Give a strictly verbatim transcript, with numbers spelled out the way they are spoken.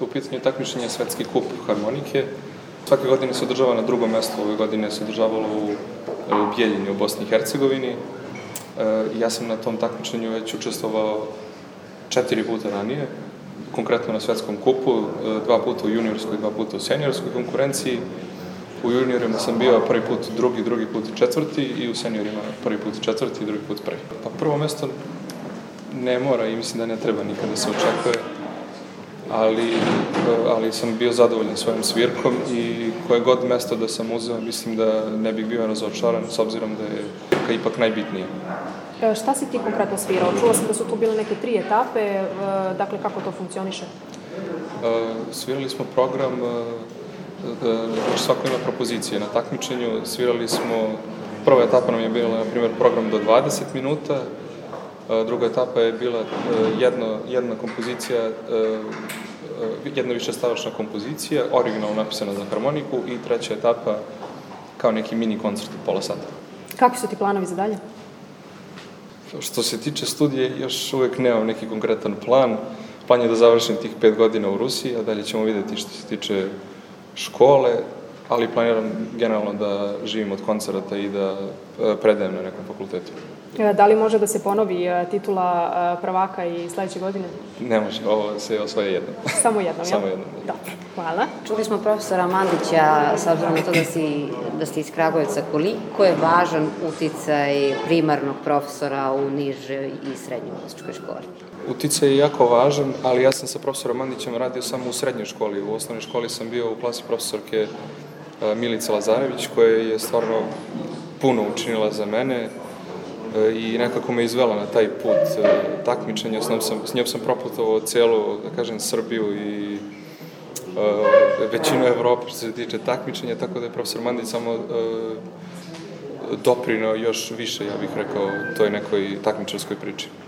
U pitanju takmičenje Svetski kup harmonike. Svake godine se održava na drugom mjestu, ove godine se održavalo u, u Bijeljini u Bosni i Hercegovini. Ja sam na tom takmičenju već učestvovao četiri puta ranije, konkretno na Svetskom kupu, dva puta u juniorskoj, dva puta u seniorskoj konkurenciji. U juniorima sam bio prvi put drugi, drugi put četvrti i u seniorima prvi put četvrti i drugi put prvi. Pa prvo mjesto ne mora i mislim da ne treba nikada se očekuje, ali, ali sam bio zadovoljan svojim svirkom i koje god mjesto da sam uzeo, mislim da ne bih bio razočaran s obzirom da je svirka ipak najbitnije. Šta si ti konkretno svirao? Čula sam da su tu bile neke tri etape, dakle kako to funkcioniše? Svirali smo program, svako ima propozicije na takmičenju, svirali smo, prva etapa nam je bila, na primjer, program do dvadeset minuta, druga etapa je bila jedno, jedna kompozicija, jedna višestavačna kompozicija, originalno napisana za harmoniku i treća etapa kao neki mini koncert u pola sata. Kakvi su ti planovi za dalje? Što se tiče studije, još uvijek nemam neki konkretan plan. Plan je da završim tih pet godina u Rusiji, a dalje ćemo vidjeti što se tiče škole, ali planiram generalno da živim od koncerata i da predajem na nekom fakultetu. Da li može da se ponovi titula prvaka i sljedeće godine? Ne može, ovo se osvaja jednom. Samo jednom, Samo jednom. Dobro, hvala. Čuli smo profesora Mandića, s obzirom na to da si, da ste iz Kragujevca, koliko je važan uticaj primarnog profesora u nižoj i srednjoj muzičkoj školi? Uticaj je jako važan, ali ja sam sa profesorom Mandićem radio samo u srednjoj školi. U osnovnoj školi sam bio u klasi profesorke Milice Lazarević, koja je stvarno puno učinila za mene i nekako me izvela na taj put takmičenja. S njom sam, s njom sam proputovao cijelu, da kažem, Srbiju i uh, većinu Evrope što se tiče takmičenja, tako da je profesor Mandić samo uh, doprineo još više, ja bih rekao, toj nekoj takmičarskoj priči.